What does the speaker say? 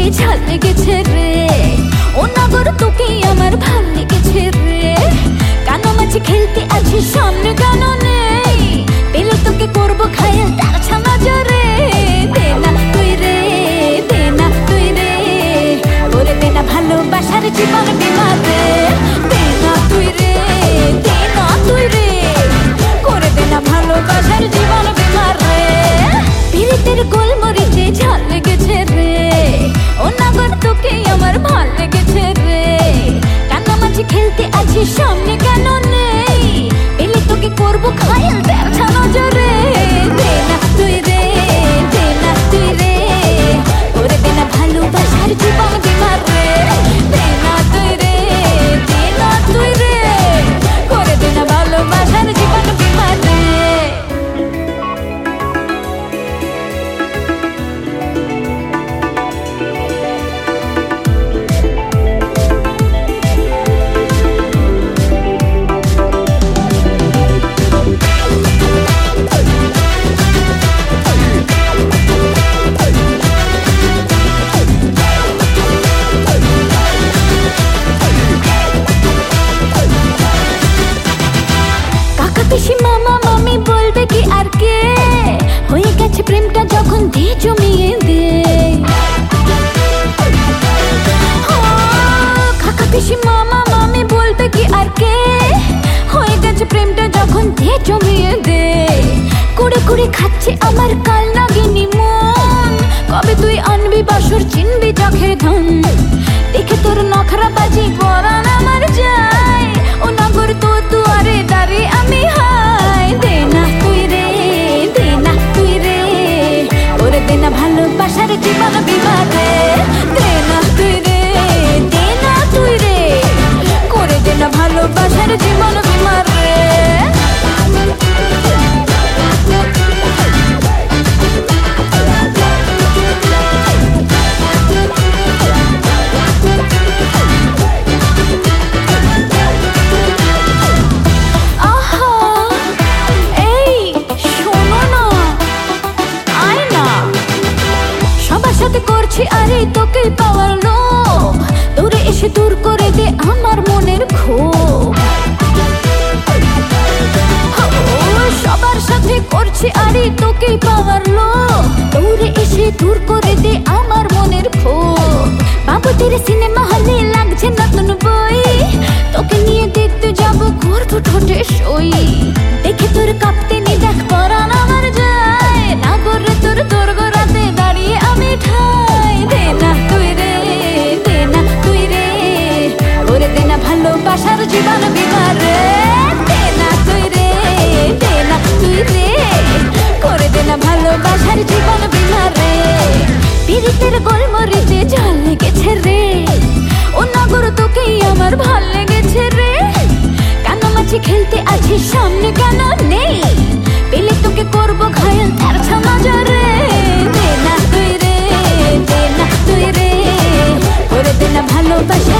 ঝাল লেগেছে রে। ও নগর তোকে আমার ভাল লেগেছে রে। কানামাছি খেলতে আছি সামনে কেন নেই? পেলে তোকে করবো ঘায়েল তার ছানা জরে। দে না তুই রে, দে না তুই রে, ওরে দে না ভালোবাসার জীবন বিমা রে। দে না তুই রে, দে না তুই রে, করে দে না ভালোবাসার জীবন বিমা রে। পিরিতের গোলমরিচে ঝাল লেগেছে রে। ও নগর তোকে আমার ভাল লেগেছে রে। কানামাছি খেলতে আছি সামনে কেন নেই? পেলে তোকে করবো ঘায়েল তার ছানা জরে। দে না তুই রে, দে না তুই রে, করে দে না ভালোবাসার জীবন বিমা রে। দে না তুই রে, দে না তুই রে, করে দে না ভালোবাসার জীবন বিমা রে। পিসি মামা মামি বলবে কি আর কে? হয়ে গেছে প্রেমটা যখন দিয়ে জমিয়ে দে। কাকা পিসি মামা মামি বলবে কি আর কে? হয়ে গেছে প্রেমটা যখন দিয়ে জমিয়ে দে। কুড়ে কুড়ে খাচ্ছে আমার কাল নাগিনী মন। কবে তুই আনবি বাসর চিনবি চোখের ধন? দেখে তোর নখরা বাজি পরান আমার যায়। ও নগর তো দুয়ারে দাঁড়িয়ে আমি হাই। দে না তুই রে, দে না তুই রে, ওরে দে না ভালোবাসার জীবন বিমা রে। দে না তুই রে, দে না তুই রে, করে দে না ভালোবাসার জীবন বিমা রে। করছি আরে তোকে পাওয়ার লোভ, দূরে এসে দূর করে দে আমার মনের ক্ষোভ। সবার সাথে করছি আরে তোকে পাওয়ার লোভ, দূরে এসে দূর করে দে আমার মনের ক্ষোভ। বাবু তেরে সিনেমা হলে লাগছে নতুন বই, তোকে নিয়ে দেখতে যাবো করবো ঠোঁটে সই। দেখে তোর কাঁপতে নি দেখ পরান আমার যায়। না করে তোর দোরগোড়াতে দাঁড়িয়ে আমি ঠাই। দে না তুই রে, দে না তুই রে, করে দে না ভালোবাসার জীবন বিমা রে। দে না তুই রে, দে না তুই রে, করে দে না ভালোবাসার জীবন বিমা রে। পিরিতের গোলমরিচে ঝাল লেগেছে রে। ও নগর তোকেই আমার ভাল লেগেছে রে। কানামাছি খেলতে আছি সামনে কেন নেই? পেলে তোকে করবো ঘায়েল তার ছানা জরে। দে না তুই রে, দে না তুই রে, করে দে না ভালোবাসা